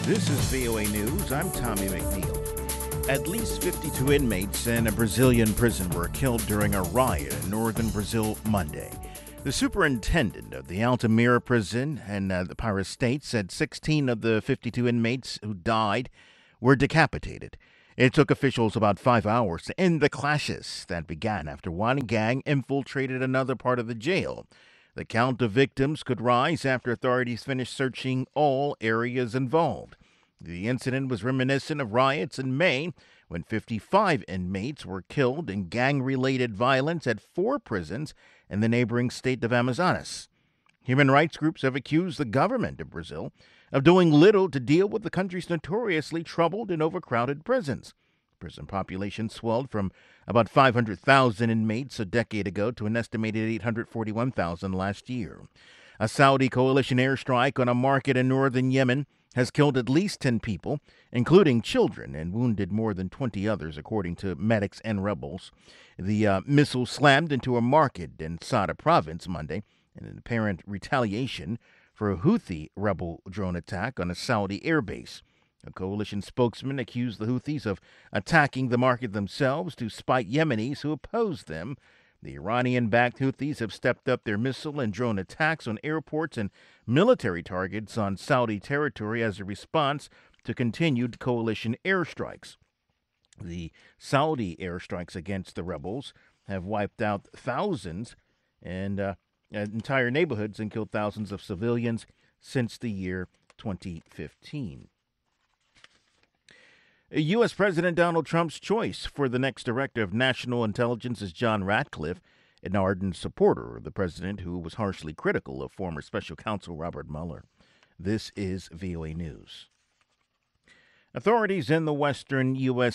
This is VOA News. I'm Tommy McNeil. At least 52 inmates in a Brazilian prison were killed during a riot in northern Brazil Monday. The superintendent of the Altamira prison in the Pará state said 16 of the 52 inmates who died were decapitated. It took officials about 5 hours to end the clashes that began after one gang infiltrated another part of the jail. The count of victims could rise after authorities finished searching all areas involved. The incident was reminiscent of riots in May when 55 inmates were killed in gang related violence at 4 prisons in the neighboring state of Amazonas. Human rights groups have accused the government of Brazil of doing little to deal with the country's notoriously troubled and overcrowded prisons. Prison population swelled from about 500,000 inmates a decade ago to an estimated 841,000 last year. A Saudi coalition airstrike on a market in northern Yemen has killed at least 10 people, including children, and wounded more than 20 others, according to medics and rebels. The missile slammed into a market in Sada province Monday in an apparent retaliation for a Houthi rebel drone attack on a Saudi airbase. A coalition spokesman accused the Houthis of attacking the market themselves to spite Yemenis who oppose them. The Iranian-backed Houthis have stepped up their missile and drone attacks on airports and military targets on Saudi territory as a response to continued coalition airstrikes. The Saudi airstrikes against the rebels have wiped out thousands and entire neighborhoods and killed thousands of civilians since the year 2015. U.S. President Donald Trump's choice for the next director of national intelligence is John Ratcliffe, an ardent supporter of the president who was harshly critical of former special counsel Robert Mueller. This is VOA News. Authorities in the western U.S.